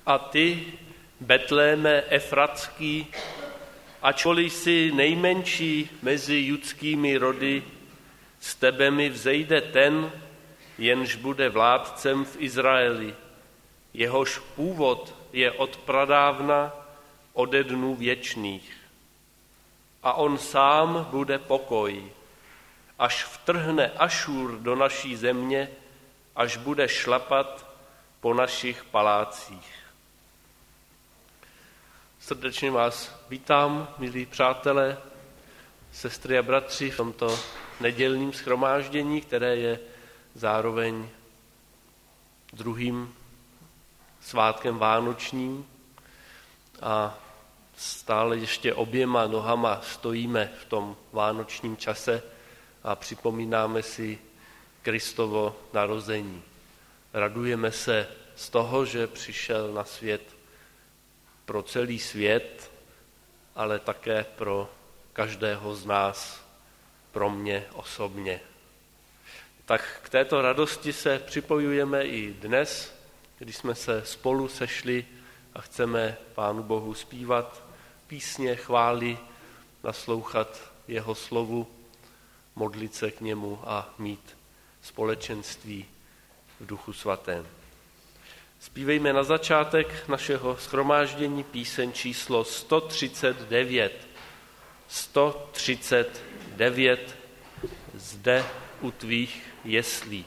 A ty, Betléme Efratský, ačkoliv jsi nejmenší mezi judskými rody, z tebe mi vzejde ten, jenž bude vládcem v Izraeli. Jehož původ je od pradávna, ode dnů věčných. A on sám bude pokoj, až vtrhne Ašur do naší země, až bude šlapat po našich palácích. Srdečně vás vítám, milí přátelé, sestry a bratři, v tomto nedělním shromáždění, které je zároveň druhým svátkem vánočním a stále ještě oběma nohama stojíme v tom vánočním čase a připomínáme si Kristovo narození. Radujeme se z toho, že přišel na svět pro celý svět, ale také pro každého z nás, pro mě osobně. Tak k této radosti se připojujeme i dnes, když jsme se spolu sešli a chceme Pánu Bohu zpívat písně, chvály, naslouchat jeho slovu, modlit se k němu a mít společenství v Duchu Svatém. Zpívejme na začátek našeho shromáždění píseň číslo 139. 139 zde u tvých jeslí.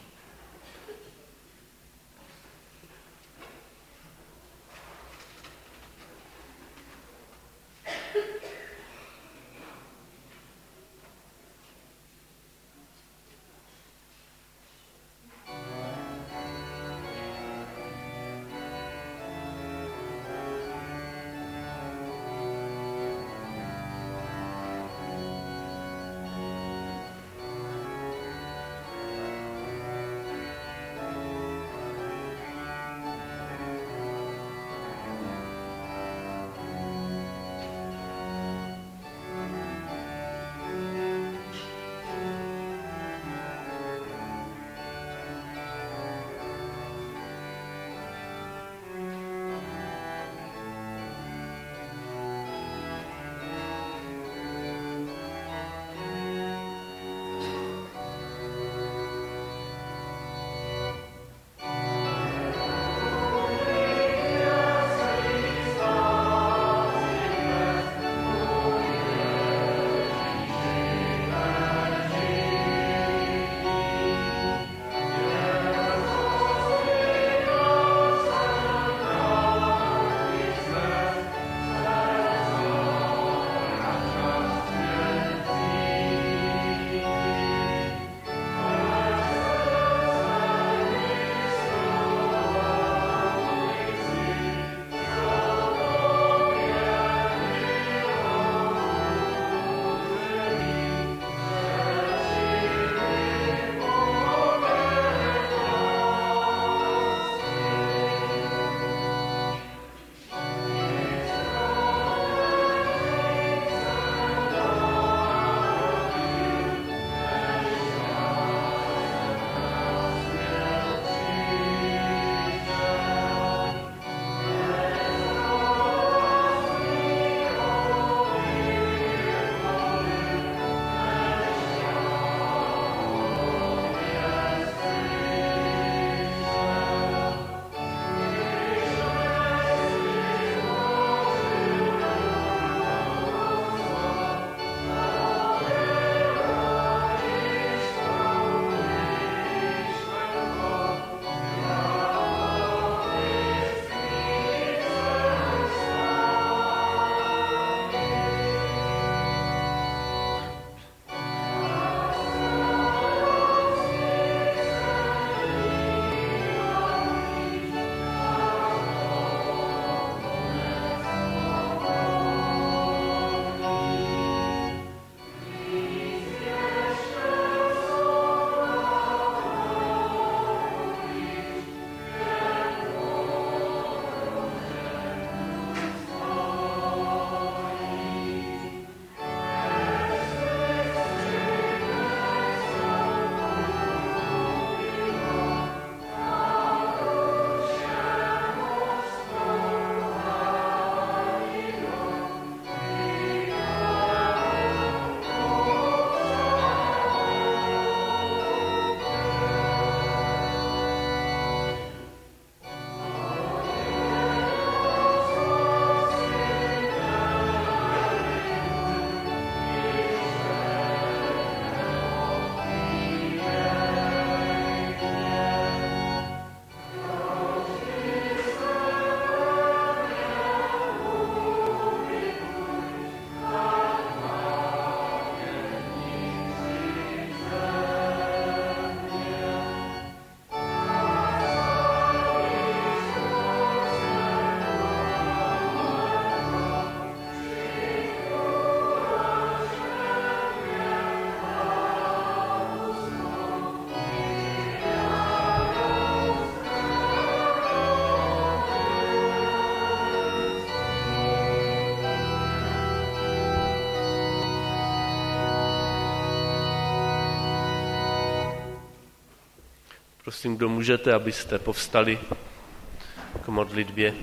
Prosím, kdo můžete, abyste povstali k modlitbě.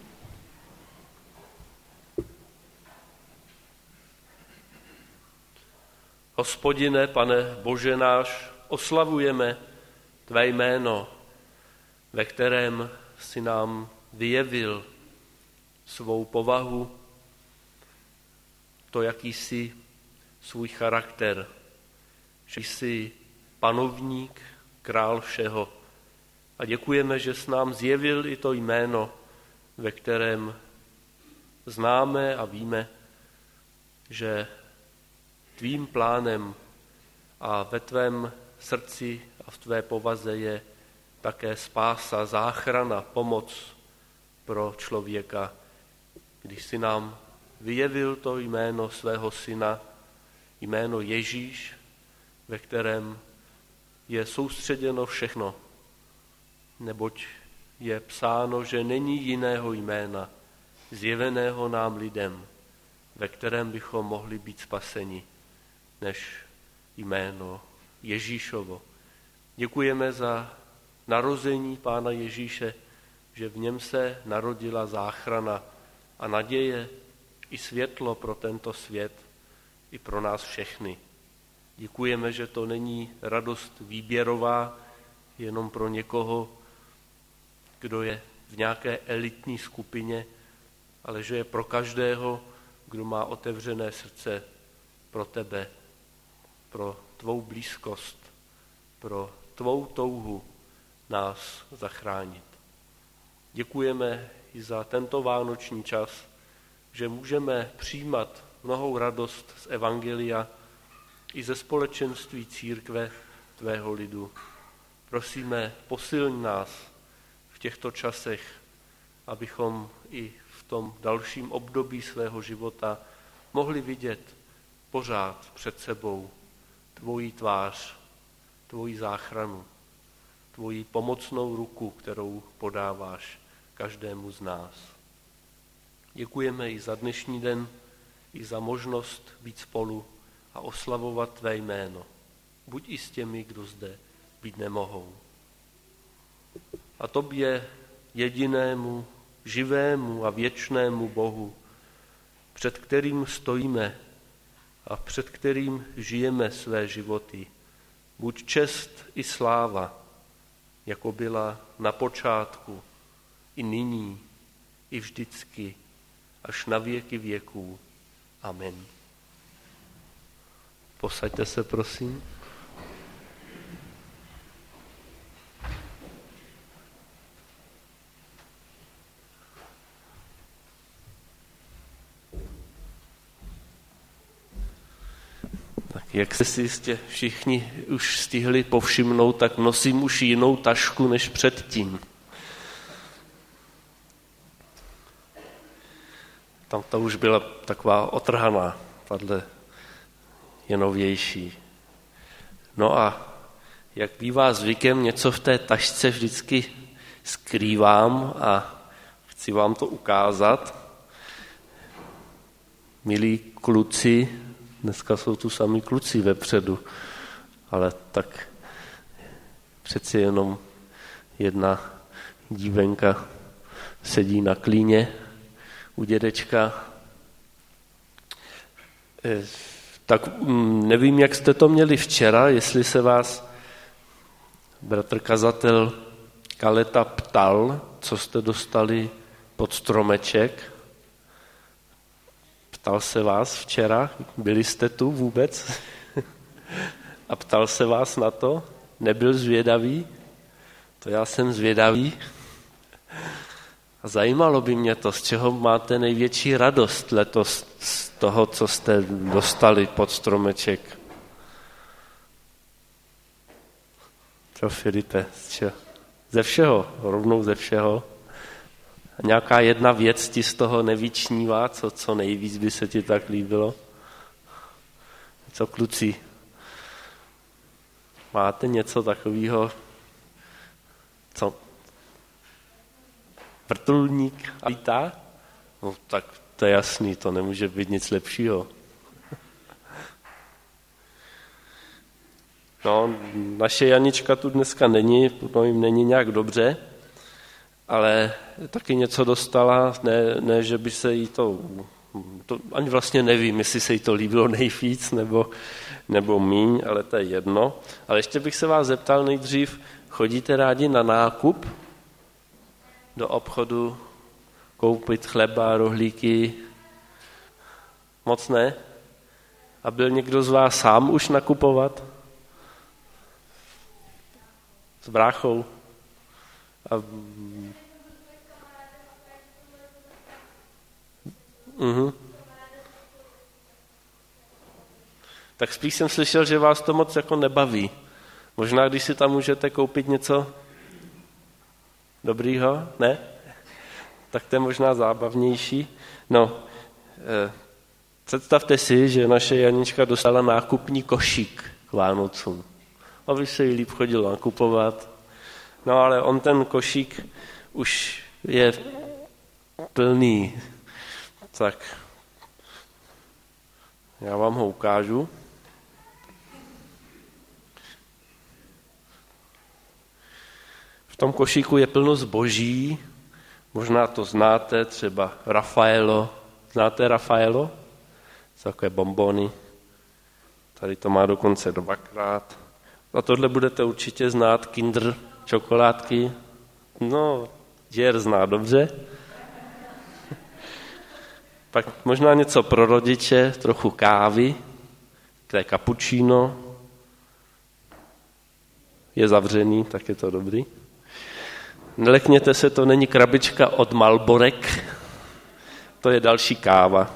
Hospodine, Pane Bože náš, oslavujeme Tvé jméno, ve kterém si nám vyjevil svou povahu, to, jaký jsi, svůj charakter, že jsi panovník, král všeho. A děkujeme, že jsi nám zjevil i to jméno, ve kterém známe a víme, že tvým plánem a ve tvém srdci a v tvé povaze je také spása, záchrana, pomoc pro člověka. Když si nám vyjevil to jméno svého syna, jméno Ježíš, ve kterém je soustředěno všechno, neboť je psáno, že není jiného jména, zjeveného nám lidem, ve kterém bychom mohli být spaseni, než jméno Ježíšovo. Děkujeme za narození Pána Ježíše, že v něm se narodila záchrana a naděje i světlo pro tento svět, i pro nás všechny. Děkujeme, že to není radost výběrová jenom pro někoho, kdo je v nějaké elitní skupině, ale že je pro každého, kdo má otevřené srdce pro tebe, pro tvou blízkost, pro tvou touhu nás zachránit. Děkujeme i za tento vánoční čas, že můžeme přijímat mnohou radost z evangelia i ze společenství církve tvého lidu. Prosíme, posilň nás v těchto časech, abychom i v tom dalším období svého života mohli vidět pořád před sebou tvoji tvář, tvoji záchranu, tvoji pomocnou ruku, kterou podáváš každému z nás. Děkujeme i za dnešní den, i za možnost být spolu a oslavovat tvé jméno. Buď i s těmi, kdo zde být nemohou. A tobě, jedinému, živému a věčnému Bohu, před kterým stojíme a před kterým žijeme své životy, buď čest i sláva, jako byla na počátku, i nyní, i vždycky, až na věky věků. Amen. Posaďte se, prosím. Tak jak se si jistě všichni už stihli povšimnout, tak nosím už jinou tašku než předtím. Tam ta už byla taková otrhaná, tahle je novější. No a jak bývá zvykem, něco v té tašce vždycky skrývám a chci vám to ukázat. Milí kluci, dneska jsou tu sami kluci vepředu, ale tak přeci jenom jedna dívenka sedí na klíně u dědečka. Tak nevím, jak jste to měli včera, jestli se vás bratr kazatel Kaleta ptal, co jste dostali pod stromeček. Ptal se vás včera, byli jste tu vůbec? A ptal se vás na to? Nebyl zvědavý? To já jsem zvědavý. A zajímalo by mě to, z čeho máte největší radost letos z toho, co jste dostali pod stromeček. Co, Filipe, z čeho? Ze všeho, rovnou ze všeho. A nějaká jedna věc ti z toho nevyčnívá, co nejvíc by se ti tak líbilo? Co, kluci? Máte něco takového, co? Vrtulník a lítá? No tak to je jasný, to nemůže být nic lepšího. No, naše Janička tu dneska není, no jim není nějak dobře, ale taky něco dostala, ne že by se jí to ani vlastně nevím, jestli se jí to líbilo nejvíc nebo míň, ale to je jedno. Ale ještě bych se vás zeptal nejdřív, chodíte rádi na nákup do obchodu, koupit chleba, rohlíky? Moc ne? A byl někdo z vás sám už nakupovat? S bráchou? Tak spíš jsem slyšel, že vás to moc jako nebaví. Možná, když si tam můžete koupit něco dobrýho, ne? Tak to je možná zábavnější. No, představte si, že naše Janička dostala nákupní košík k Vánocům. Aby se jí líp chodilo nakupovat. No ale on ten košík už je plný. Tak já vám ho ukážu. V tom košíku je plno zboží, možná to znáte, třeba Raffaello. Znáte Raffaello? Takové bonbony. Tady to má dokonce 2krát. A tohle budete určitě znát, Kinder čokoládky. No, Děr zná dobře. Pak možná něco pro rodiče, trochu kávy, které cappuccino. Je zavřený, tak je to dobrý. Nelekněte se, to není krabička od Marlborek, to je další káva.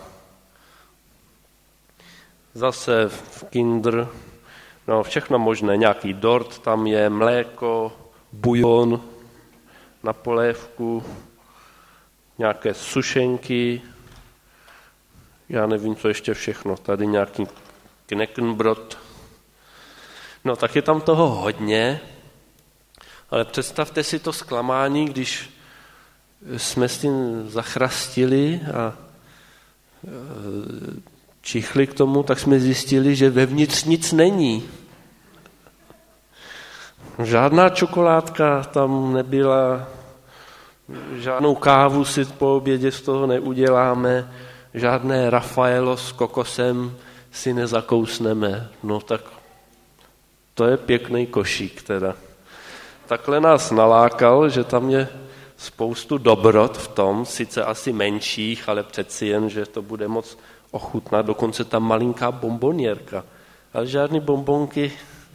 Zase v Kinder, no všechno možné, nějaký dort, tam je mléko, bujon na polévku, nějaké sušenky, já nevím, co ještě všechno, tady nějaký knekkenbrot. No tak je tam toho hodně, ale představte si to zklamání, když jsme s tím zachrastili a čichli k tomu, tak jsme zjistili, že vevnitř nic není. Žádná čokoládka tam nebyla, žádnou kávu si po obědě z toho neuděláme, žádné Raffaello s kokosem si nezakousneme. No tak to je pěkný košík teda. Takhle nás nalákal, že tam je spoustu dobrot v tom, sice asi menších, ale přeci jen, že to bude moc ochutnat, dokonce tam malinká bombonierka. Ale žádný bonbonky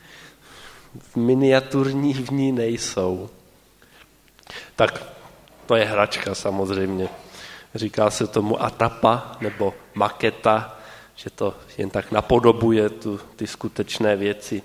miniaturní v ní nejsou. Tak to je hračka samozřejmě. Říká se tomu atapa nebo maketa, že to jen tak napodobuje ty skutečné věci.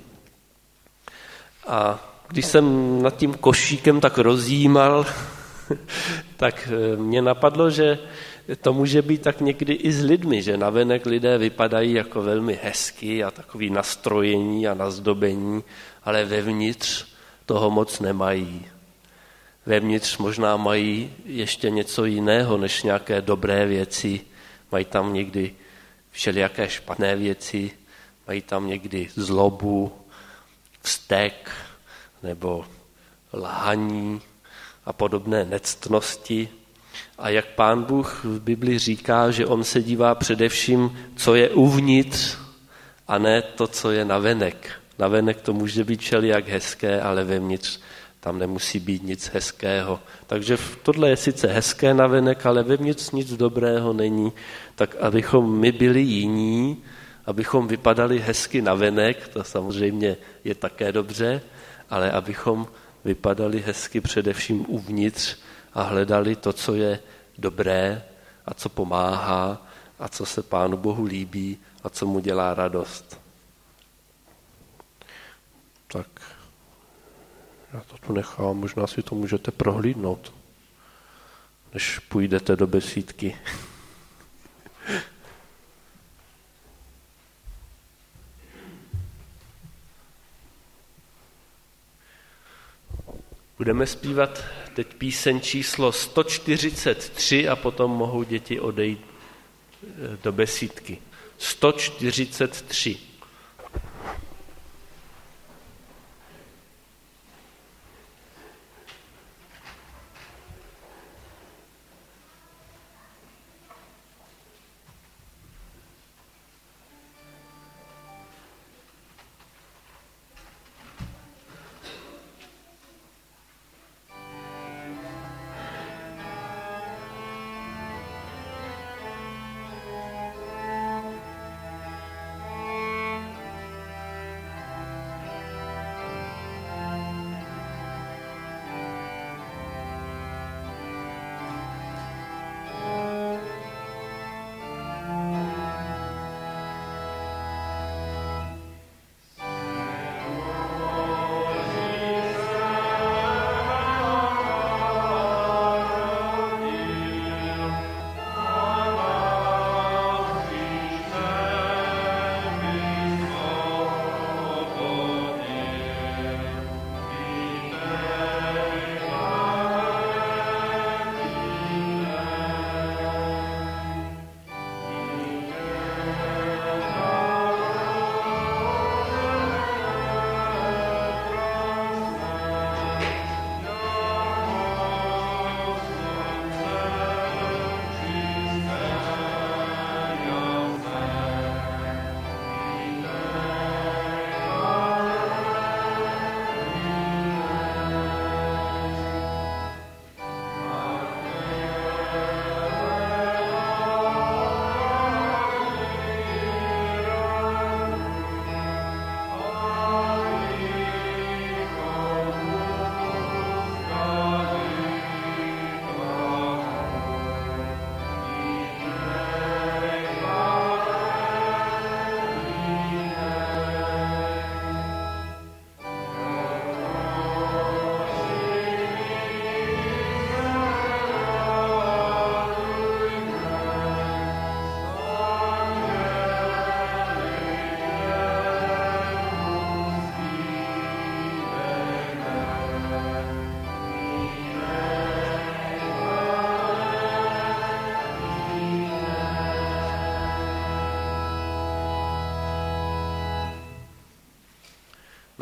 A když jsem nad tím košíkem tak rozjímal, tak mě napadlo, že to může být tak někdy i s lidmi, že navenek lidé vypadají jako velmi hezky a takový nastrojení a nazdobení, ale vevnitř toho moc nemají. Vevnitř možná mají ještě něco jiného než nějaké dobré věci, mají tam někdy všelijaké špatné věci, mají tam někdy zlobu, vztek nebo lhaní a podobné nectnosti. A jak Pán Bůh v Bibli říká, že on se dívá především, co je uvnitř a ne to, co je navenek. Navenek to může být všelijak hezké, ale vevnitř tam nemusí být nic hezkého. Takže tohle je sice hezké navenek, ale vevnitř nic dobrého není. Tak abychom my byli jiní, abychom vypadali hezky navenek, to samozřejmě je také dobře, ale abychom vypadali hezky především uvnitř a hledali to, co je dobré a co pomáhá a co se Pánu Bohu líbí a co mu dělá radost. Tak já to tu nechám, možná si to můžete prohlídnout, než půjdete do besídky. Budeme zpívat teď píseň číslo 143 a potom mohou děti odejít do besídky. 143.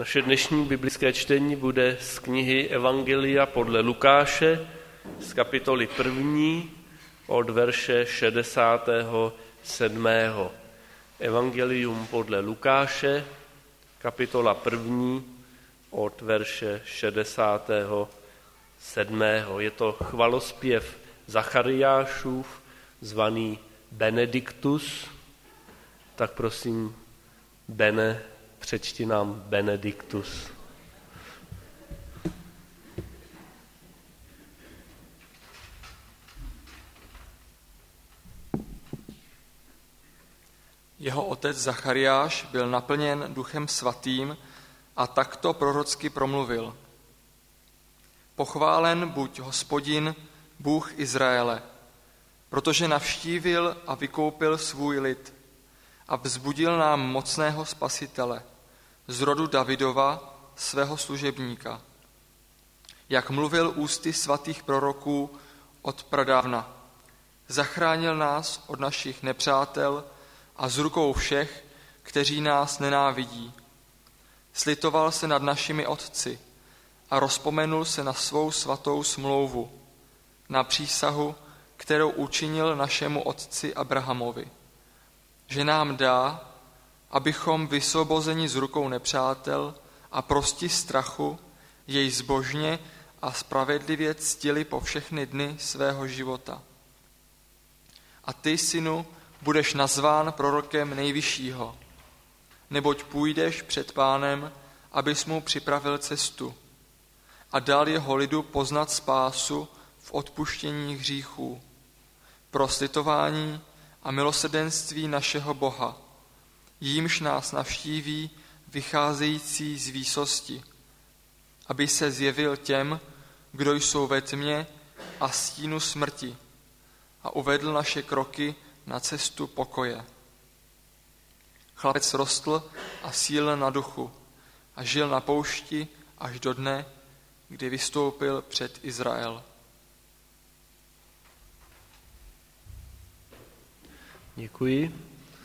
Naše dnešní biblické čtení bude z knihy Evangelia podle Lukáše, z kapitoly 1. od verše 67. Evangelium podle Lukáše, kapitola 1. od verše 67. Je to chvalospěv Zachariášův, zvaný Benediktus. Tak prosím, Bene, přečti nám Benediktus. Jeho otec Zachariáš byl naplněn Duchem Svatým a takto prorocky promluvil. Pochválen buď Hospodin, Bůh Izraele, protože navštívil a vykoupil svůj lid a vzbudil nám mocného spasitele z rodu Davidova, svého služebníka. Jak mluvil ústy svatých proroků od pradávna, zachránil nás od našich nepřátel a z rukou všech, kteří nás nenávidí. Slitoval se nad našimi otci a rozpomenul se na svou svatou smlouvu, na přísahu, kterou učinil našemu otci Abrahamovi, že nám dá, abychom vysvobozeni z rukou nepřátel a prosti strachu jej zbožně a spravedlivě ctili po všechny dny svého života. A ty, synu, budeš nazván prorokem Nejvyššího, neboť půjdeš před Pánem, abys mu připravil cestu a dal jeho lidu poznat spásu v odpuštění hříchů, pro slitování a milosrdenství našeho Boha, jímž nás navštíví vycházející z výsosti, aby se zjevil těm, kdo jsou ve tmě a stínu smrti, a uvedl naše kroky na cestu pokoje. Chlapec rostl a sílil na duchu a žil na poušti až do dne, kdy vystoupil před Izrael. Děkuji.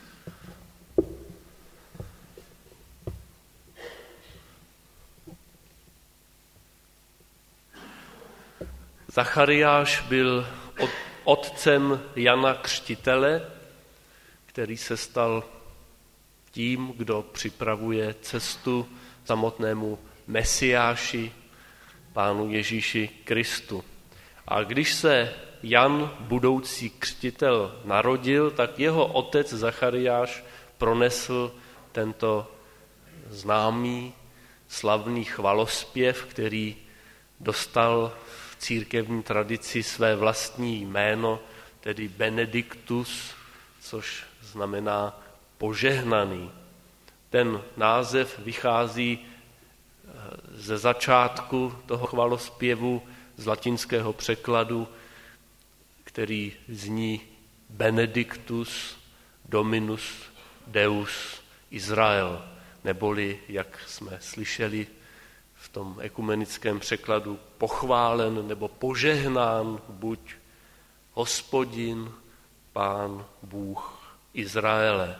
Zachariáš byl otcem Jana Křtitele, který se stal tím, kdo připravuje cestu samotnému Mesiáši, Pánu Ježíši Kristu. A když se Jan, budoucí křtitel, narodil, tak jeho otec Zachariáš pronesl tento známý, slavný chvalospěv, který dostal v církevní tradici své vlastní jméno, tedy Benediktus, což znamená požehnaný. Ten název vychází ze začátku toho chvalospěvu z latinského překladu, který zní Benedictus Dominus Deus Israel, neboli, jak jsme slyšeli v tom ekumenickém překladu, pochválen nebo požehnán buď Hospodin, Pán Bůh Izraele.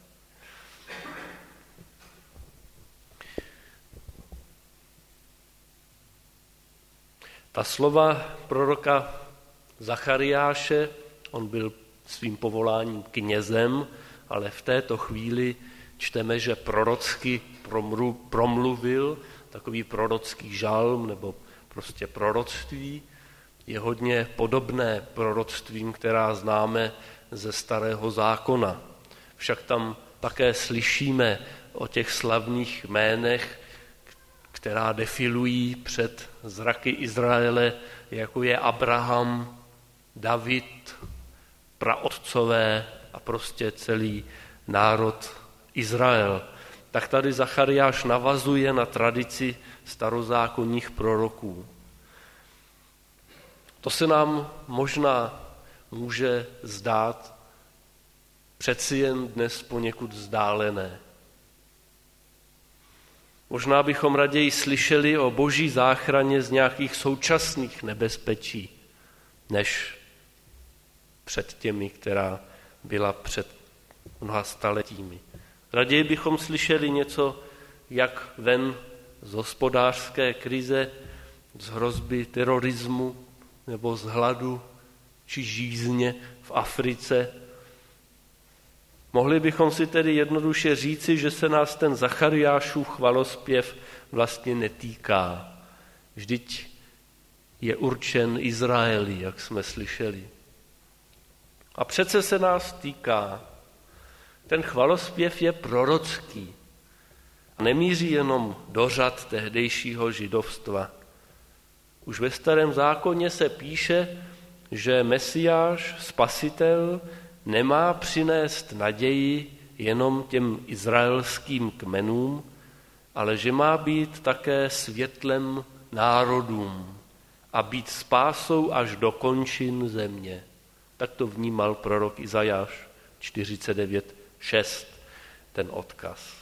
Ta slova proroka Zachariáše, on byl svým povoláním knězem, ale v této chvíli čteme, že prorocky promluvil, takový prorocký žalm nebo prostě proroctví, je hodně podobné proroctvím, která známe ze Starého zákona. Však tam také slyšíme o těch slavných jménech, která defilují před zraky Izraele, jako je Abraham, David, praotcové a prostě celý národ Izrael. Tak tady Zachariáš navazuje na tradici starozákonních proroků. To se nám možná může zdát přeci jen dnes poněkud vzdálené. Možná bychom raději slyšeli o boží záchraně z nějakých současných nebezpečí, než před těmi, která byla před mnoha staletími. Raději bychom slyšeli něco, jak ven z hospodářské krize, z hrozby terorismu nebo z hladu či žízně v Africe. Mohli bychom si tedy jednoduše říci, že se nás ten Zachariášův chvalospěv vlastně netýká. Vždyť je určen Izraeli, jak jsme slyšeli. A přece se nás týká. Ten chvalospěv je prorocký. Nemíří jenom do řad tehdejšího židovstva. Už ve Starém zákoně se píše, že Mesiáš, Spasitel, nemá přinést naději jenom těm izraelským kmenům, ale že má být také světlem národům a být spásou až do končin země. Tak to vnímal prorok Izajáš 49:6, ten odkaz.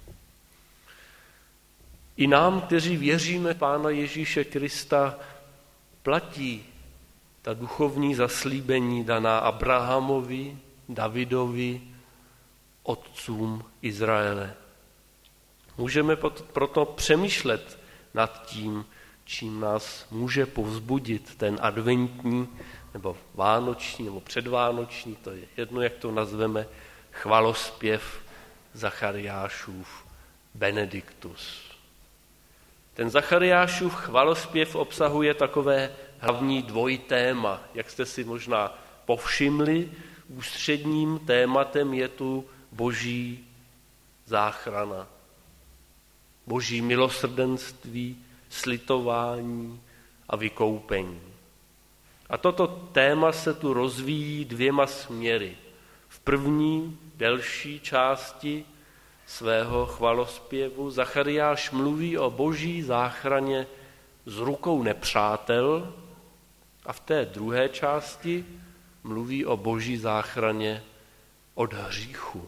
I nám, kteří věříme Pána Ježíše Krista, platí ta duchovní zaslíbení daná Abrahamovi, Davidovi, otcům Izraele. Můžeme proto přemýšlet nad tím, čím nás může povzbudit ten adventní, nebo vánoční, nebo předvánoční, to je jedno, jak to nazveme, chvalospěv Zachariášův Benediktus. Ten Zachariášův chvalospěv obsahuje takové hlavní dvojtéma. Jak jste si možná povšimli, ústředním tématem je tu boží záchrana, boží milosrdenství, slitování a vykoupení. A toto téma se tu rozvíjí dvěma směry. V první, delší části svého chvalospěvu Zachariáš mluví o boží záchraně z rukou nepřátel a v té druhé části mluví o boží záchraně od hříchu.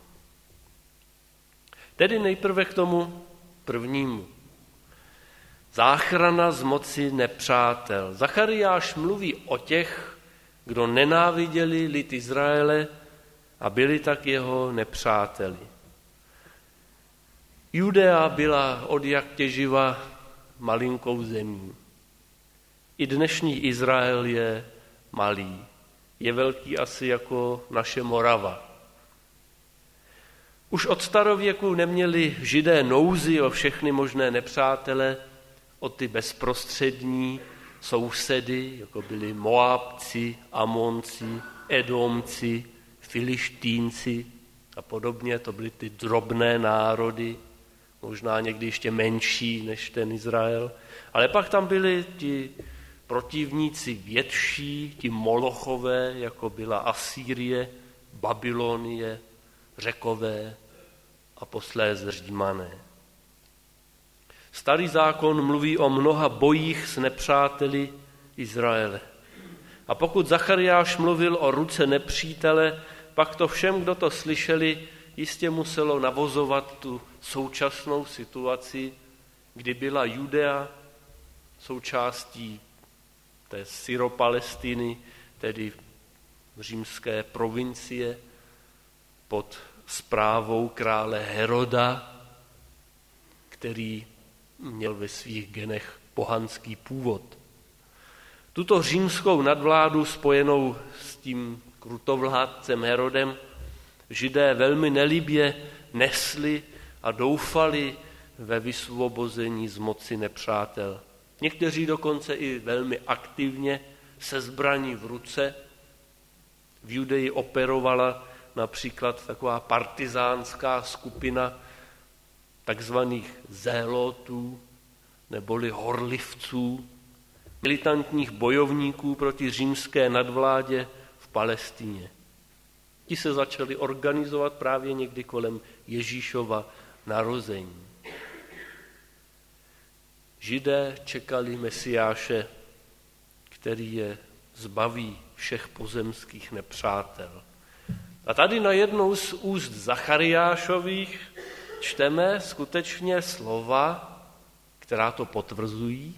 Tedy nejprve k tomu prvnímu. Záchrana z moci nepřátel. Zachariáš mluví o těch, kdo nenáviděli lid Izraele a byli tak jeho nepřáteli. Judea byla od jak těživa malinkou zemí. I dnešní Izrael je malý. Je velký asi jako naše Morava. Už od starověku neměli Židé nouzi o všechny možné nepřátele, o ty bezprostřední sousedy, jako byli Moabci, Amonci, Edomci, Filištínci a podobně. To byly ty drobné národy, možná někdy ještě menší než ten Izrael. Ale pak tam byli ti protivníci větší, ti Molochové, jako byla Asýrie, Babylonie, Řekové a posléze Římané. Starý zákon mluví o mnoha bojích s nepřáteli Izraele. A pokud Zachariáš mluvil o ruce nepřítele, pak to všem, kdo to slyšeli, jistě muselo navozovat tu současnou situaci, kdy byla Judea součástí té Syropalestiny, tedy římské provincie, pod správou krále Heroda, který měl ve svých genech pohanský původ. Tuto římskou nadvládu spojenou s tím krutovládcem Herodem Židé velmi nelibě nesli a doufali ve vysvobození z moci nepřátel. Někteří dokonce i velmi aktivně se zbraní v ruce. V Judeji operovala například taková partizánská skupina takzvaných zélotů neboli horlivců, militantních bojovníků proti římské nadvládě v Palestině. Ti se začali organizovat právě někdy kolem Ježíšova narození. Židé čekali Mesiáše, který je zbaví všech pozemských nepřátel. A tady najednou z úst Zachariášových čteme skutečně slova, která to potvrzují.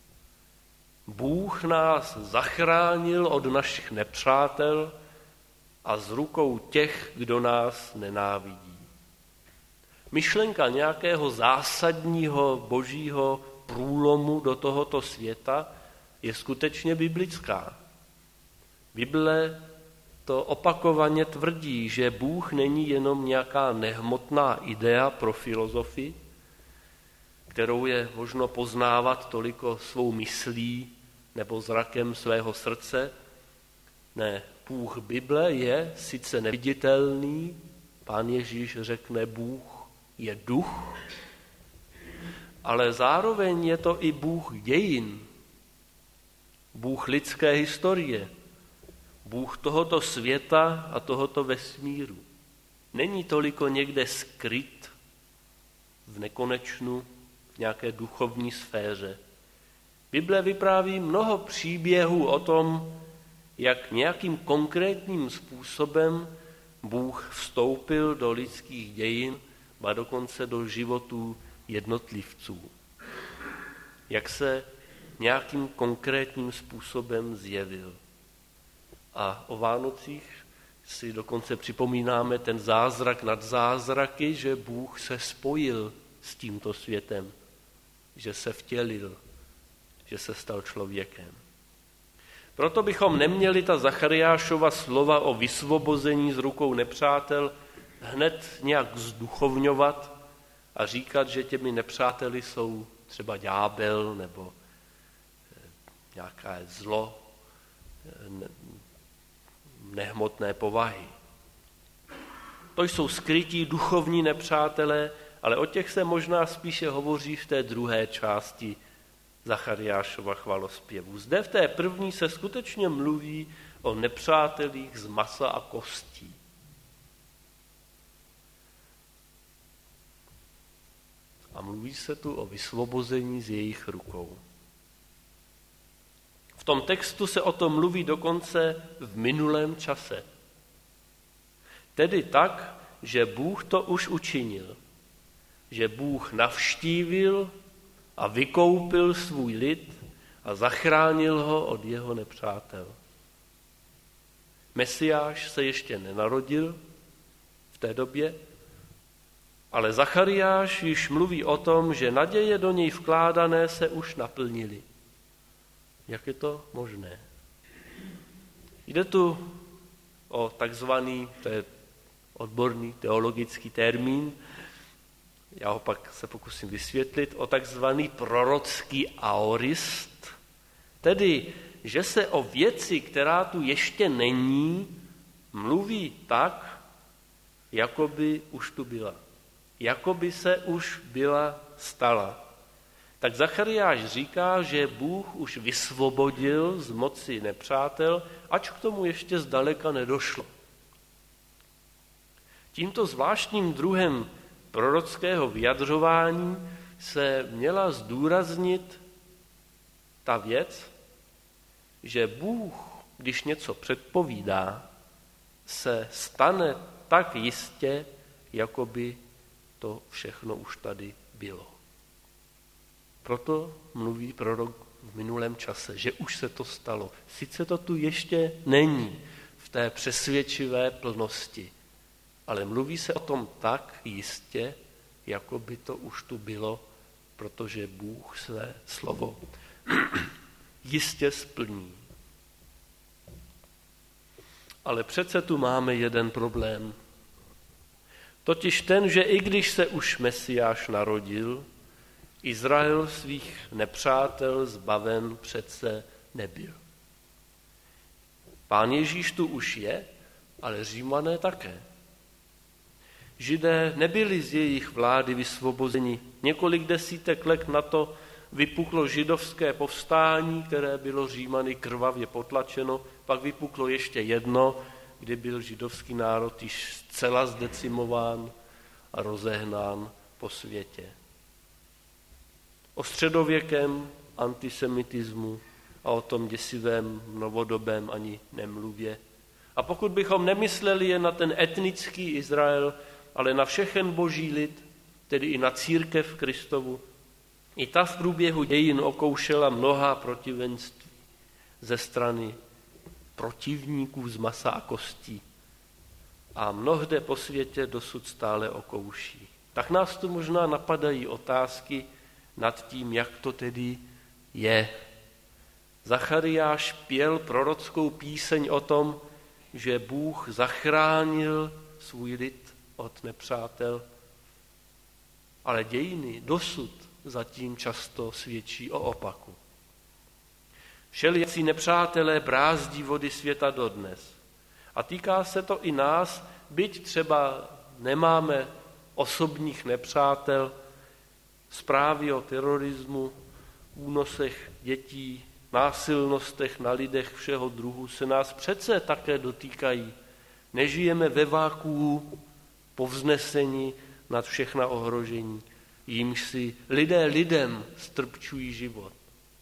Bůh nás zachránil od našich nepřátel a z rukou těch, kdo nás nenávidí. Myšlenka nějakého zásadního božího průlomu do tohoto světa je skutečně biblická. Bible to opakovaně tvrdí, že Bůh není jenom nějaká nehmotná idea pro filozofii, kterou je možno poznávat toliko svou myslí nebo zrakem svého srdce. Ne, Bůh Bible je sice neviditelný, Pán Ježíš řekne, Bůh je duch, ale zároveň je to i Bůh dějin, Bůh lidské historie, Bůh tohoto světa a tohoto vesmíru. Není toliko někde skryt v nekonečnu, v nějaké duchovní sféře. Bible vypráví mnoho příběhů o tom, jak nějakým konkrétním způsobem Bůh vstoupil do lidských dějin, a dokonce do životů jednotlivců. Jak se nějakým konkrétním způsobem zjevil. A o Vánocích si dokonce připomínáme ten zázrak nad zázraky, že Bůh se spojil s tímto světem, že se vtělil, že se stal člověkem. Proto bychom neměli ta Zachariášova slova o vysvobození z rukou nepřátel hned nějak zduchovňovat a říkat, že těmi nepřáteli jsou třeba ďábel nebo nějaké zlo nehmotné povahy. To jsou skrytí duchovní nepřátelé, ale o těch se možná spíše hovoří v té druhé části Zachariášova chvalospěvu. Zde v té první se skutečně mluví o nepřátelích z masa a kostí. A mluví se tu o vysvobození z jejich rukou. V tom textu se o tom mluví dokonce v minulém čase. Tedy tak, že Bůh to už učinil. Že Bůh navštívil a vykoupil svůj lid a zachránil ho od jeho nepřátel. Mesiáš se ještě nenarodil v té době, ale Zachariáš již mluví o tom, že naděje do něj vkládané se už naplnily. Jak je to možné? Jde tu o takzvaný, to je odborný teologický termín, já ho pak se pokusím vysvětlit, o takzvaný prorocký aorist, tedy, že se o věci, která tu ještě není, mluví tak, jako by už tu byla. Jako by se už byla stala. Tak Zachariáš říká, že Bůh už vysvobodil z moci nepřátel, ač k tomu ještě zdaleka nedošlo. Tímto zvláštním druhem prorockého vyjadřování se měla zdůraznit ta věc, že Bůh, když něco předpovídá, se stane tak jistě, jako by to všechno už tady bylo. Proto mluví prorok v minulém čase, že už se to stalo. Sice to tu ještě není v té přesvědčivé plnosti, ale mluví se o tom tak jistě, jako by to už tu bylo, protože Bůh své slovo jistě splní. Ale přece tu máme jeden problém. Totiž ten, že i když se už Mesiáš narodil, Izrael svých nepřátel zbaven přece nebyl. Pán Ježíš tu už je, ale Římané také. Židé nebyli z jejich vlády vysvobozeni. Několik desítek let na to vypuklo židovské povstání, které bylo Římany krvavě potlačeno, pak vypuklo ještě jedno, kdy byl židovský národ již zcela zdecimován a rozehnán po světě. O středověkém antisemitismu a o tom děsivém novodobém ani nemluvě. A pokud bychom nemysleli jen na ten etnický Izrael, ale na všechen boží lid, tedy i na církev Kristovu, i ta v průběhu dějin okoušela mnohá protivenství ze strany protivníků z masa a kostí. A mnohde po světě dosud stále okouší. tak nás tu možná napadají otázky nad tím, jak to tedy je. Zachariáš pěl prorockou píseň o tom, že Bůh zachránil svůj lid od nepřátel, ale dějiny dosud zatím často svědčí o opaku. Všelijací nepřátelé brázdí vody světa dodnes. A týká se to i nás, byť třeba nemáme osobních nepřátel, zprávy o terorismu, únosech dětí, násilnostech na lidech všeho druhu se nás přece také dotýkají. Nežijeme ve vákuu povznesení nad všechna ohrožení, jímž si lidé lidem strpčují život.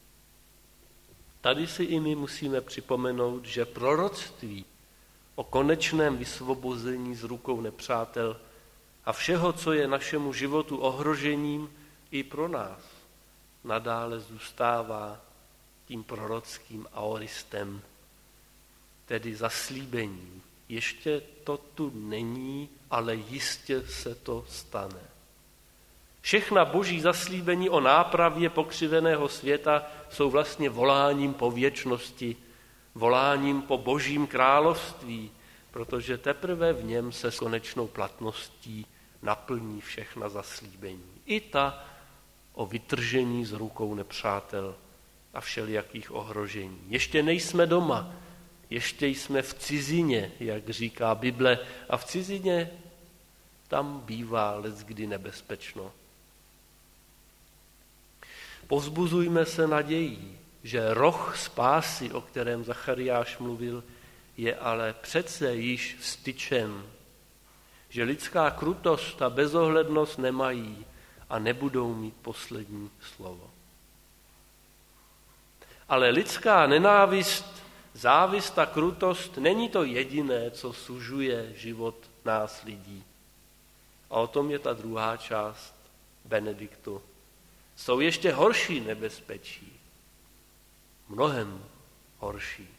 Tady si i my musíme připomenout, že proroctví o konečném vysvobození z rukou nepřátel a všeho, co je našemu životu ohrožením, i pro nás nadále zůstává tím prorockým aoristem, tedy zaslíbením. Ještě to tu není, ale jistě se to stane. Všechna boží zaslíbení o nápravě pokřiveného světa jsou vlastně voláním po věčnosti, voláním po božím království, protože teprve v něm se s konečnou platností naplní všechna zaslíbení. I ta o vytržení z rukou nepřátel a všelijakých ohrožení. Ještě nejsme doma, ještě jsme v cizině, jak říká Bible, a v cizině tam bývá leckdy nebezpečno. Povzbuzujme se nadějí, že roh spásy, o kterém Zachariáš mluvil, je ale přece již vstyčen, že lidská krutost a bezohlednost nemají a nebudou mít poslední slovo. Ale lidská nenávist, závist a krutost není to jediné, co sužuje život nás lidí. A o tom je ta druhá část Benediktu. Jsou ještě horší nebezpečí, mnohem horší.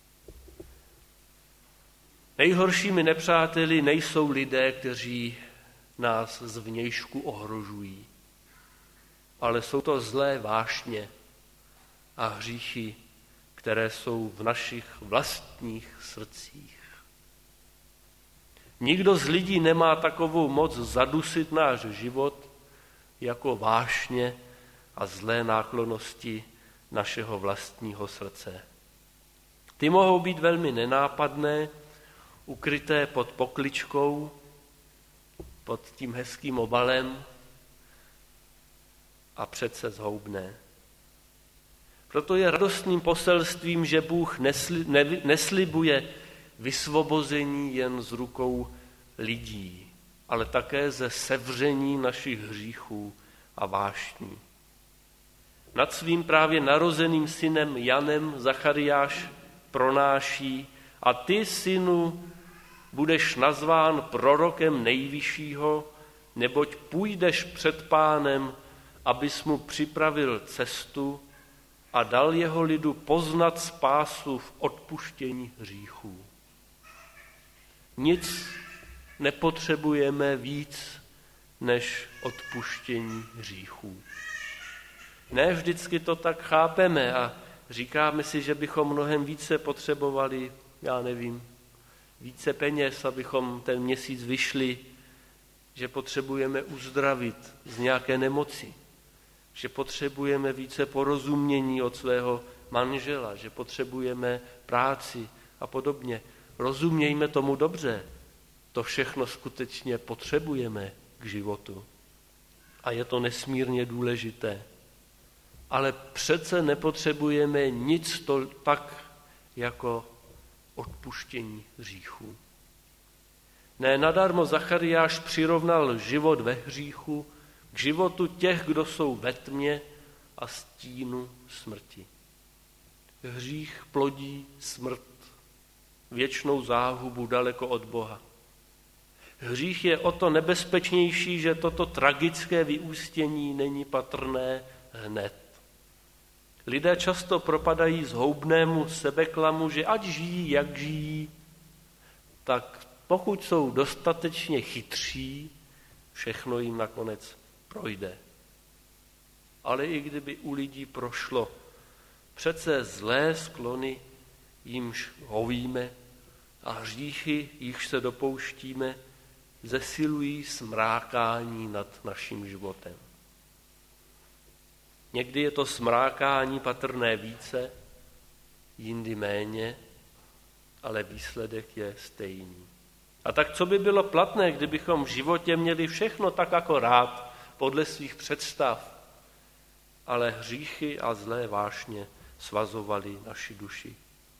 Nejhoršími nepřáteli nejsou lidé, kteří nás zvnějšku ohrožují, ale jsou to zlé vášně a hříchy, které jsou v našich vlastních srdcích. Nikdo z lidí nemá takovou moc zadusit náš život jako vášně a zlé náklonnosti našeho vlastního srdce. Ty mohou být velmi nenápadné, ukryté pod pokličkou, pod tím hezkým obalem a přece zhoubné. Proto je radostným poselstvím, že Bůh neslibuje vysvobození jen z rukou lidí, ale také ze sevření našich hříchů a vášní. Nad svým právě narozeným synem Janem Zachariáš pronáší: a ty, synu, budeš nazván prorokem nejvyššího, neboť půjdeš před Pánem, abys mu připravil cestu a dal jeho lidu poznat spásu v odpuštění hříchů. Nic nepotřebujeme víc než odpuštění hříchů. Ne vždycky to tak chápeme a říkáme si, že bychom mnohem více potřebovali, více peněz, abychom ten měsíc vyšli, že potřebujeme uzdravit z nějaké nemoci, že potřebujeme více porozumění od svého manžela, že potřebujeme práci a podobně. Rozumějme tomu dobře, to všechno skutečně potřebujeme k životu a je to nesmírně důležité. Ale přece nepotřebujeme nic tak jako odpuštění hříchů. Ne nadarmo Zachariáš přirovnal život ve hříchu k životu těch, kdo jsou ve tmě a stínu smrti. Hřích plodí smrt, věčnou záhubu daleko od Boha. Hřích je o to nebezpečnější, že toto tragické vyústění není patrné hned. Lidé často propadají zhoubnému sebeklamu, že ať žijí, jak žijí, tak pokud jsou dostatečně chytří, všechno jim nakonec projde. Ale i kdyby u lidí prošlo, přece zlé sklony, jimž hovíme, a hříchy, jichž se dopouštíme, zesilují smrákání nad naším životem. Někdy je to smrákání patrné více, jindy méně, ale výsledek je stejný. A tak co by bylo platné, kdybychom v životě měli všechno tak jako rád, podle svých představ, ale hříchy a zlé vášně svazovaly naši duši.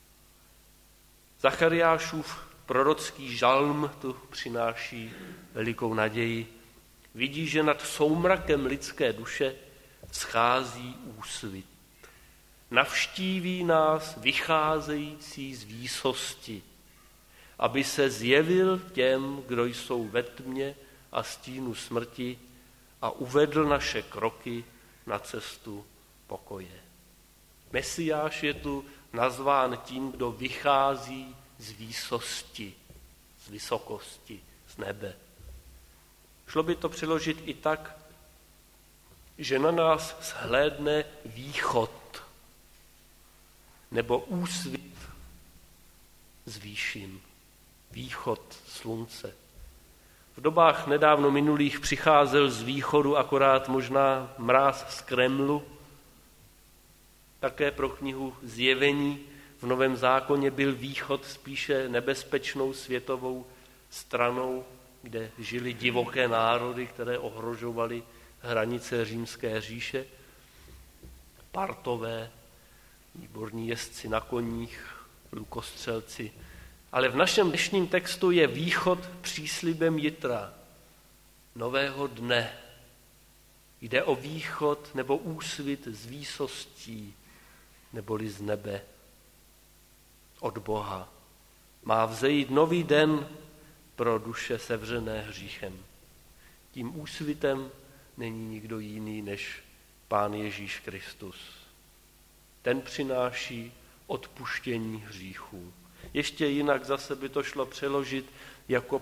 Zachariášův prorocký žalm tu přináší velikou naději. Vidí, že nad soumrakem lidské duše schází úsvit. Navštíví nás vycházející z výsosti, aby se zjevil těm, kdo jsou ve tmě a stínu smrti, a uvedl naše kroky na cestu pokoje. Mesiáš je tu nazván tím, kdo vychází z výsosti, z vysokosti, z nebe. Šlo by to přeložit i tak, že na nás shlédne východ nebo úsvit z výšin, východ slunce. V dobách nedávno minulých přicházel z východu akorát možná mráz z Kremlu. Také pro knihu Zjevení v Novém zákoně byl východ spíše nebezpečnou světovou stranou, kde žili divoké národy, které ohrožovaly hranice římské říše. Partové, výborní jezdci na koních, lukostřelci. Ale v našem dnešním textu je východ příslibem jitra, nového dne. Jde o východ nebo úsvit z výsostí, neboli z nebe, od Boha. Má vzejít nový den pro duše sevřené hříchem. Tím úsvitem není nikdo jiný než Pán Ježíš Kristus. Ten přináší odpuštění hříchů. Ještě jinak zase by to šlo přeložit jako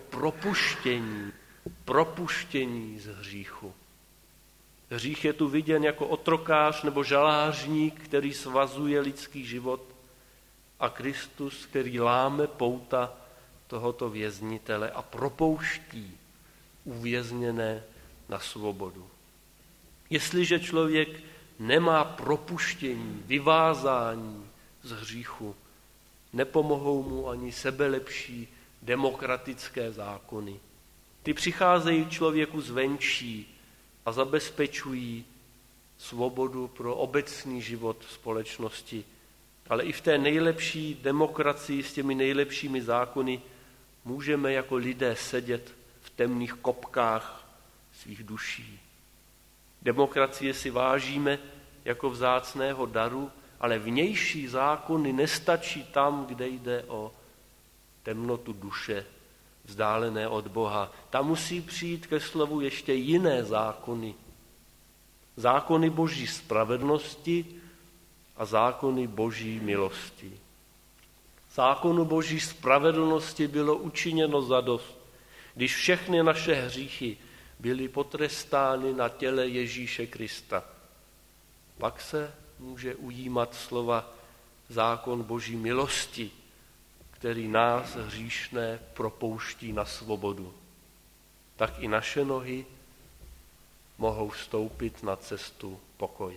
propuštění z hříchu. Hřích je tu viděn jako otrokář nebo žalářník, který svazuje lidský život, a Kristus, který láme pouta tohoto věznitele a propouští uvězněné na svobodu. Jestliže člověk nemá propuštění, vyvázání z hříchu, nepomohou mu ani sebelepší demokratické zákony. Ty přicházejí člověku zvenčí a zabezpečují svobodu pro obecný život společnosti. Ale i v té nejlepší demokracii s těmi nejlepšími zákony můžeme jako lidé sedět v temných kopkách svých duší. Demokracie si vážíme jako vzácného daru, ale vnější zákony nestačí tam, kde jde o temnotu duše, vzdálené od Boha. Tam musí přijít ke slovu ještě jiné zákony. Zákony Boží spravedlnosti a zákony Boží milosti. Zákonu Boží spravedlnosti bylo učiněno zadost, když všechny naše hříchy byly potrestány na těle Ježíše Krista. Pak se může ujímat slova zákon Boží milosti, který nás hříšné propouští na svobodu. Tak i naše nohy mohou vstoupit na cestu pokoje.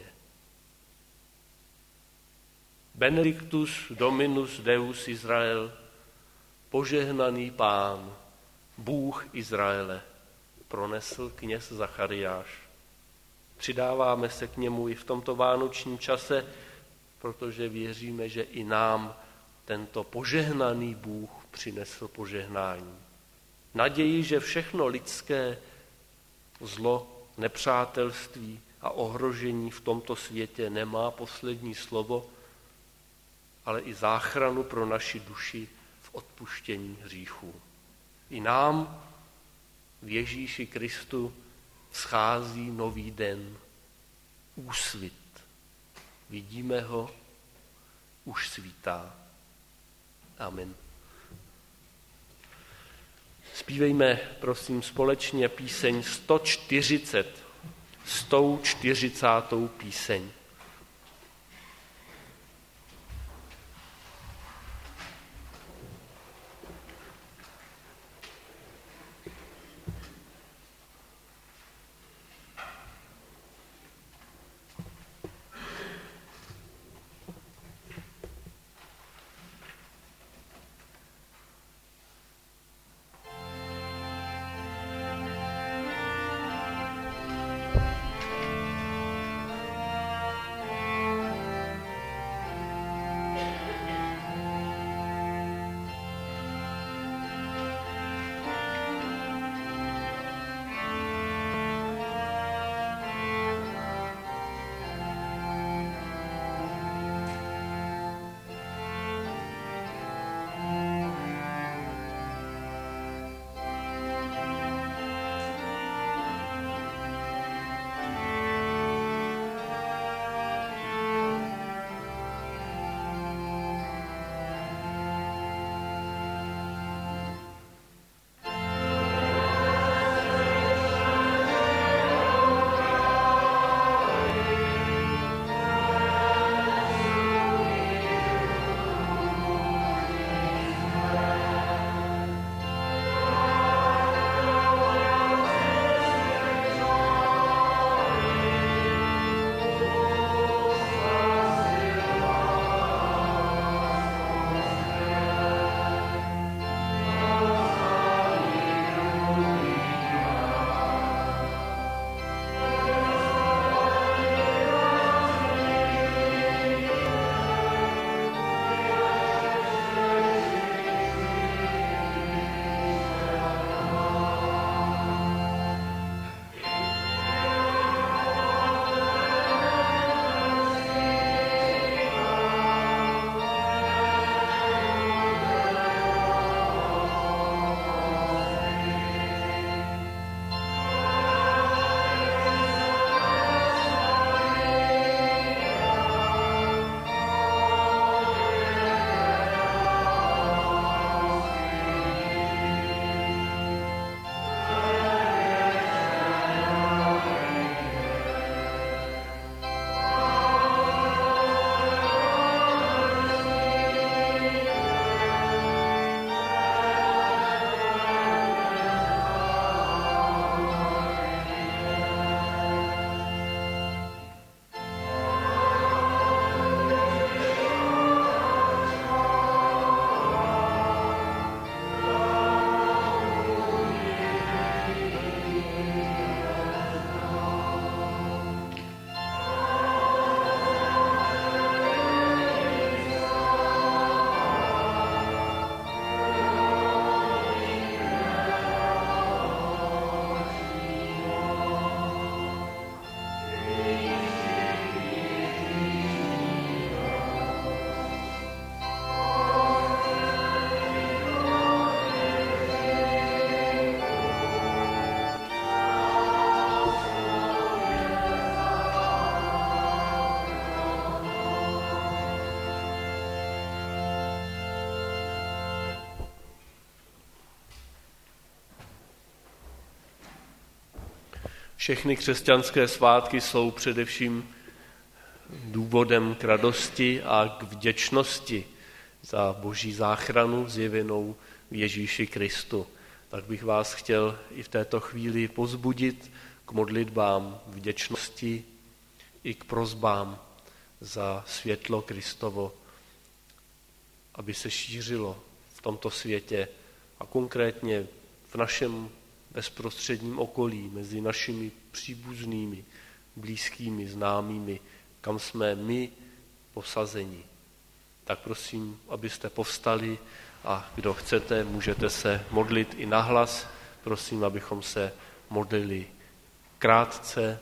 Benedictus Dominus Deus Israel, požehnaný Pán, Bůh Izraele, pronesl kněz Zachariáš. Přidáváme se k němu i v tomto vánočním čase, protože věříme, že i nám tento požehnaný Bůh přinesl požehnání. Naději, že všechno lidské zlo, nepřátelství a ohrožení v tomto světě nemá poslední slovo, ale i záchranu pro naši duši v odpuštění hříchů. I nám v Ježíši Kristu schází nový den, úsvit. Vidíme ho, už svítá. Amen. Zpívejme, prosím, společně píseň 140, 140. píseň. Všechny křesťanské svátky jsou především důvodem k radosti a k vděčnosti za Boží záchranu zjevenou v Ježíši Kristu. Tak bych vás chtěl i v této chvíli povzbudit k modlitbám vděčnosti i k prosbám za světlo Kristovo, aby se šířilo v tomto světě a konkrétně v našem bezprostředním okolí, mezi našimi příbuznými, blízkými, známými, kam jsme my posazeni. Tak prosím, abyste povstali a kdo chcete, můžete se modlit i nahlas. Prosím, abychom se modlili krátce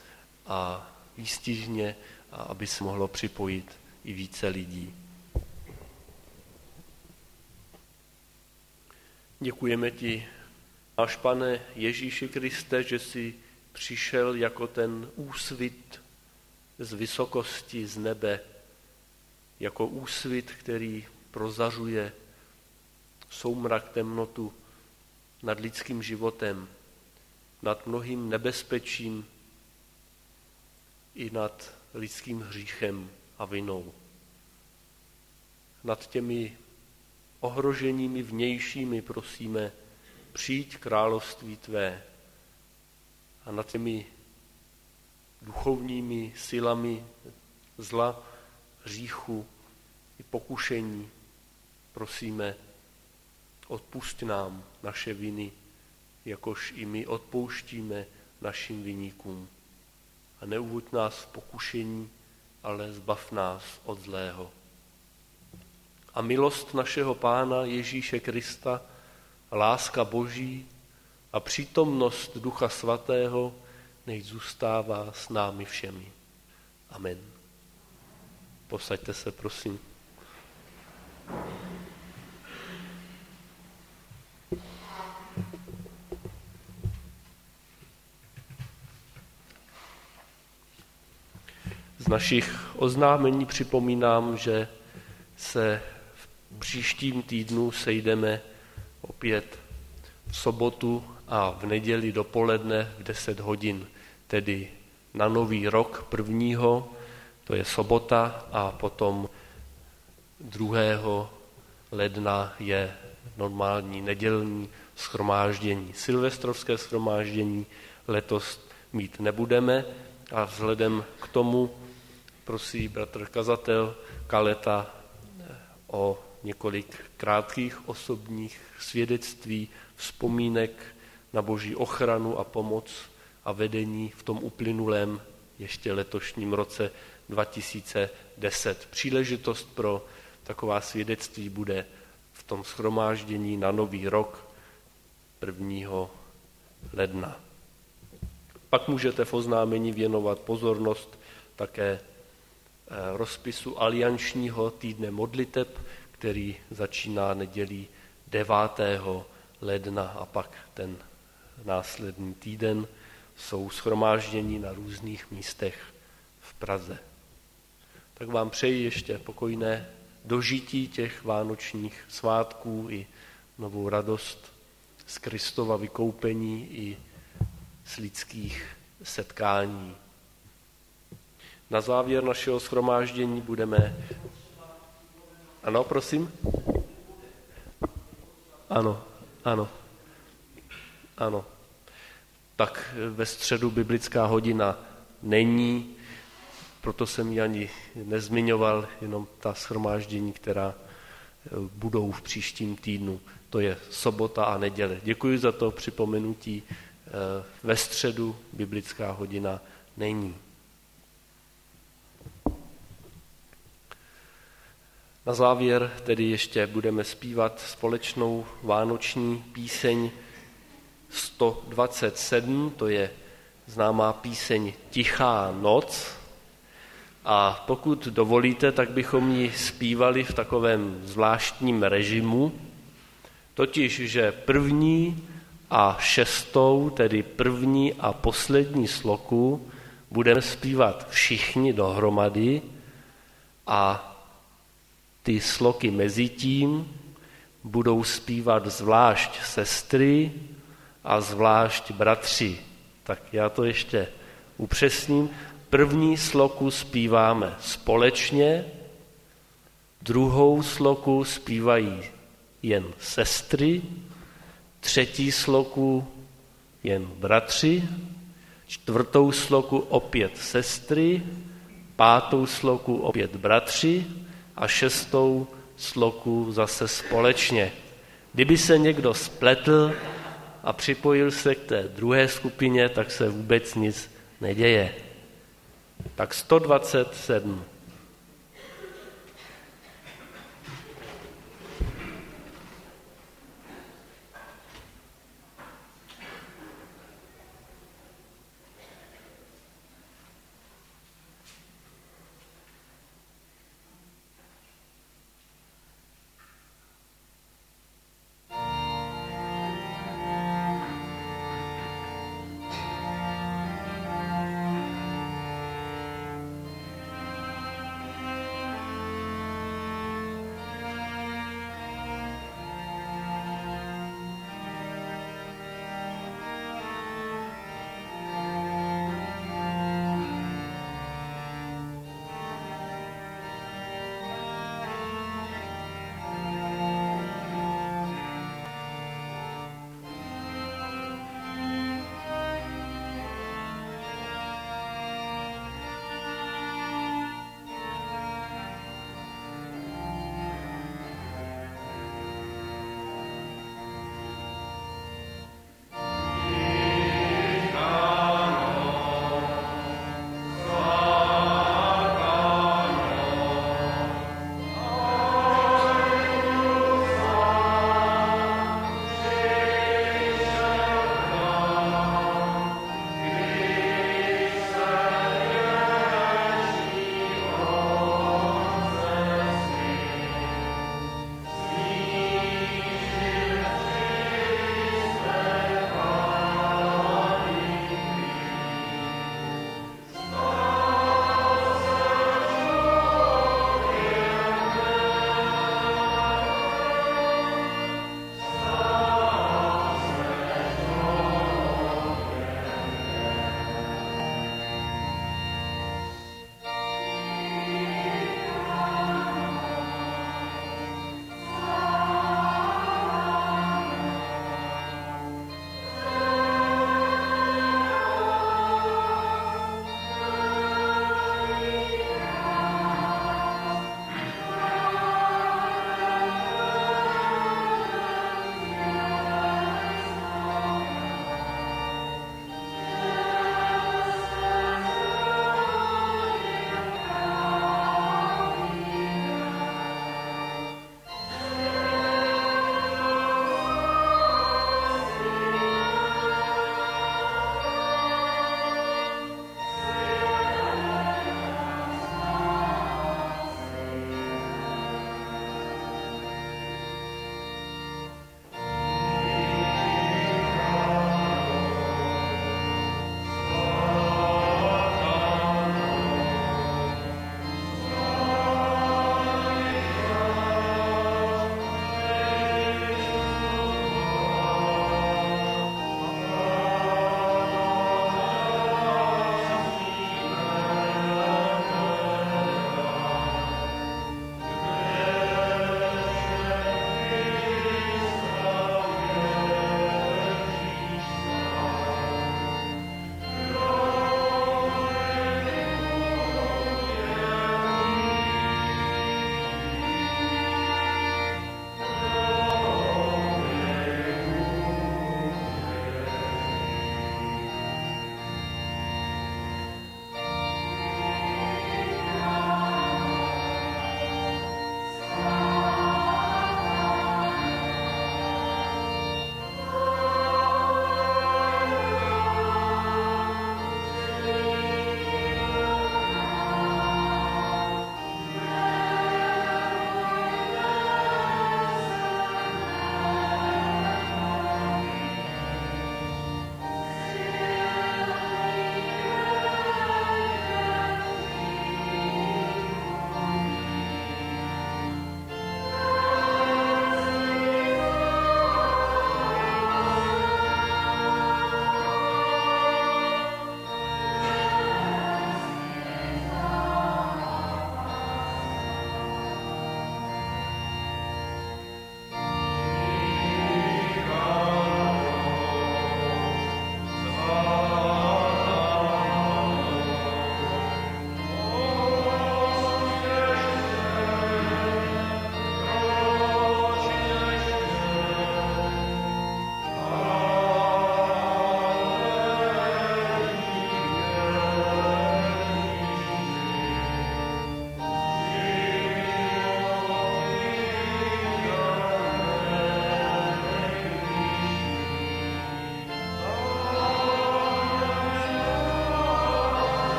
a výstižně, a aby se mohlo připojit i více lidí. Děkujeme ti, náš Pane Ježíši Kriste, že jsi přišel jako ten úsvit z vysokosti, z nebe, jako úsvit, který prozařuje soumrak, temnotu nad lidským životem, nad mnohým nebezpečím i nad lidským hříchem a vinou. Nad těmi ohroženími vnějšími prosíme, přijď království tvé. A nad těmi duchovními silami zla, hříchu i pokušení prosíme, odpusť nám naše viny, jakož i my odpouštíme našim viníkům. A neuvoď nás v pokušení, ale zbav nás od zlého. A milost našeho Pána Ježíše Krista, láska Boží a přítomnost Ducha Svatého nech zůstává s námi všemi. Amen. Posaďte se, prosím. Z našich oznámení připomínám, že se v příštím týdnu sejdeme opět v sobotu a v neděli dopoledne v 10 hodin, tedy na Nový rok 1. to je sobota a potom 2. ledna je normální nedělní shromáždění. Silvestrovské shromáždění letos mít nebudeme a vzhledem k tomu prosí bratr kazatel Kaleta o několik krátkých osobních svědectví, vzpomínek na Boží ochranu a pomoc a vedení v tom uplynulém ještě letošním roce 2010. Příležitost pro taková svědectví bude v tom shromáždění na Nový rok 1. ledna. Pak můžete v oznámení věnovat pozornost také rozpisu aliančního týdne modliteb, který začíná nedělí 9. ledna a pak ten následný týden jsou shromáždění na různých místech v Praze. Tak vám přeji ještě pokojné dožití těch vánočních svátků i novou radost z Kristova vykoupení i z lidských setkání. Na závěr našeho shromáždění budeme... Ano, prosím? Ano. Tak ve středu biblická hodina není, proto jsem ji ani nezmiňoval, jenom ta shromáždění, která budou v příštím týdnu. To je sobota a neděle. Děkuji za to připomenutí. Ve středu biblická hodina není. Na závěr tedy ještě budeme zpívat společnou vánoční píseň 127, to je známá píseň Tichá noc. A pokud dovolíte, tak bychom ji zpívali v takovém zvláštním režimu, totiž, že 1. a 6., tedy 1. a poslední sloku, budeme zpívat všichni dohromady a ty sloky mezi tím budou zpívat zvlášť sestry a zvlášť bratři. Tak já to ještě upřesním. 1. sloku zpíváme společně, 2. sloku zpívají jen sestry, 3. sloku jen bratři, 4. sloku opět sestry, 5. sloku opět bratři a 6. sloku zase společně. Kdyby se někdo spletl a připojil se k té druhé skupině, tak se vůbec nic neděje. Tak 127.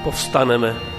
povstaneme